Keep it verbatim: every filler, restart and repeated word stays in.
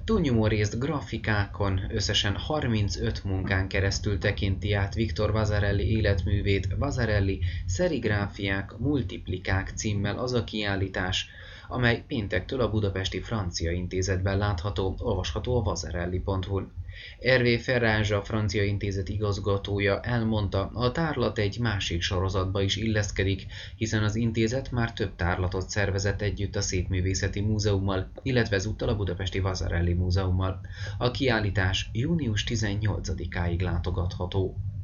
Túlnyomó részt grafikákon, összesen harmincöt munkán keresztül tekinti át Victor Vasarely életművét. Vasarely Szerigráfiák, multiplikák címmel az a kiállítás, amely péntektől a Budapesti Francia Intézetben látható, olvasható a vasarely pont hu-n. Hervé Ferrage, a Francia Intézet igazgatója elmondta, a tárlat egy másik sorozatba is illeszkedik, hiszen az intézet már több tárlatot szervezett együtt a Szépművészeti Múzeummal, illetve ezúttal a Budapesti Vasarely Múzeummal. A kiállítás június tizennyolcadikáig látogatható.